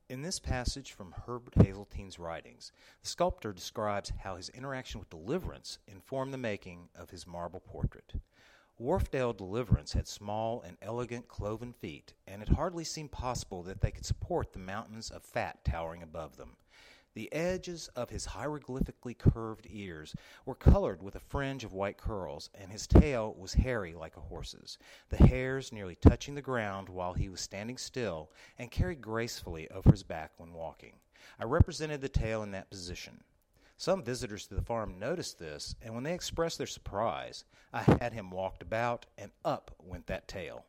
In this passage from Herbert Hazeltine's writings, the sculptor describes how his interaction with Deliverance informed the making of his marble portrait. Wharfdale Deliverance had small and elegant cloven feet, and it hardly seemed possible that they could support the mountains of fat towering above them. The edges of his hieroglyphically curved ears were colored with a fringe of white curls, and his tail was hairy like a horse's, the hairs nearly touching the ground while he was standing still, and carried gracefully over his back when walking. I represented the tail in that position. Some visitors to the farm noticed this, and when they expressed their surprise, I had him walked about, and up went that tail.